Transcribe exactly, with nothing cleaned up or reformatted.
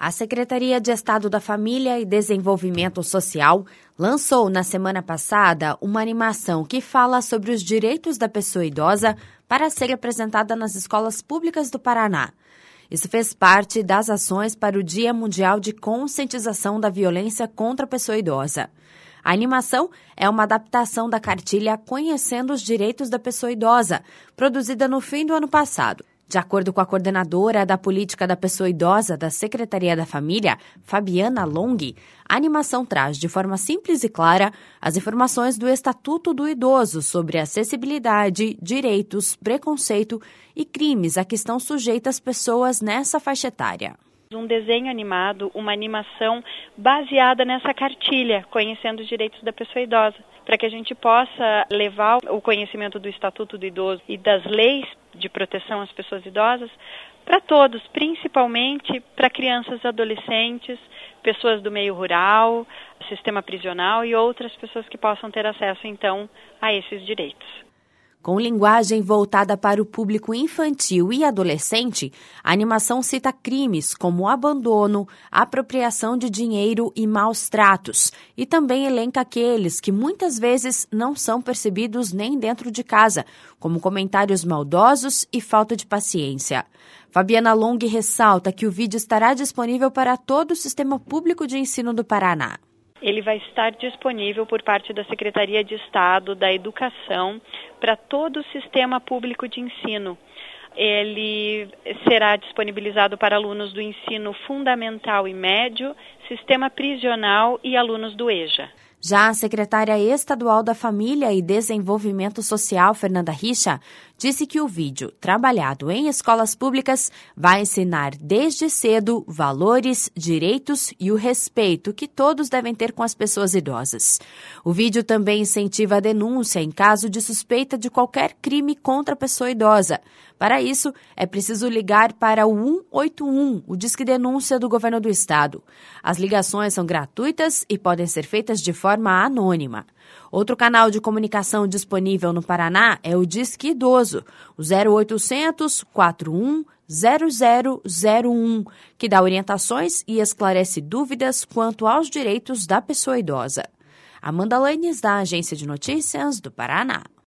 A Secretaria de Estado da Família e Desenvolvimento Social lançou na semana passada uma animação que fala sobre os direitos da pessoa idosa para ser apresentada nas escolas públicas do Paraná. Isso fez parte das ações para o Dia Mundial de Conscientização da Violência contra a Pessoa Idosa. A animação é uma adaptação da cartilha Conhecendo os Direitos da Pessoa Idosa, produzida no fim do ano passado. De acordo com a coordenadora da Política da Pessoa Idosa da Secretaria da Família, Fabiana Long, a animação traz de forma simples e clara as informações do Estatuto do Idoso sobre acessibilidade, direitos, preconceito e crimes a que estão sujeitas pessoas nessa faixa etária. Um desenho animado, uma animação baseada nessa cartilha, Conhecendo os Direitos da Pessoa Idosa, para que a gente possa levar o conhecimento do Estatuto do Idoso e das leis de proteção às pessoas idosas para todos, principalmente para crianças e adolescentes, pessoas do meio rural, sistema prisional e outras pessoas que possam ter acesso, então, a esses direitos. Com linguagem voltada para o público infantil e adolescente, a animação cita crimes como abandono, apropriação de dinheiro e maus tratos, e também elenca aqueles que muitas vezes não são percebidos nem dentro de casa, como comentários maldosos e falta de paciência. Fabiana Long ressalta que o vídeo estará disponível para todo o sistema público de ensino do Paraná. Ele vai estar disponível por parte da Secretaria de Estado da Educação para todo o sistema público de ensino. Ele será disponibilizado para alunos do ensino fundamental e médio, sistema prisional e alunos do E J A. Já a secretária estadual da Família e Desenvolvimento Social, Fernanda Richa, disse que o vídeo, trabalhado em escolas públicas, vai ensinar desde cedo valores, direitos e o respeito que todos devem ter com as pessoas idosas. O vídeo também incentiva a denúncia em caso de suspeita de qualquer crime contra a pessoa idosa. Para isso, é preciso ligar para o um oito um, o Disque Denúncia do Governo do Estado. As ligações são gratuitas e podem ser feitas de forma anônima. Outro canal de comunicação disponível no Paraná é o Disque Idoso, o zero oitocentos, quarenta e um, zero zero zero um, que dá orientações e esclarece dúvidas quanto aos direitos da pessoa idosa. Amanda Lanes, da Agência de Notícias do Paraná.